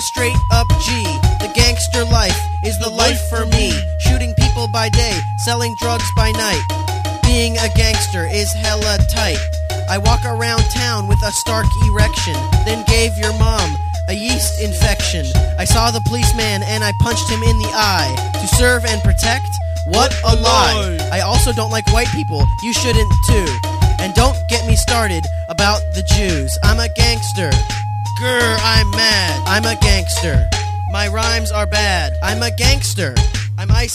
a straight up G. The gangster life is the life for me. Shooting people by day, selling drugs by night. Being a gangster is hella tight. I walk around town with a stark erection, then gave your mom a yeast infection. I saw the policeman and I punched him in the eye. To serve and protect? What a lie. I also don't like white people, you shouldn't too. And don't get me started about the Jews. I'm a gangster. Grr, I'm mad. I'm a gangster. My rhymes are bad. I'm a gangster. I'm ice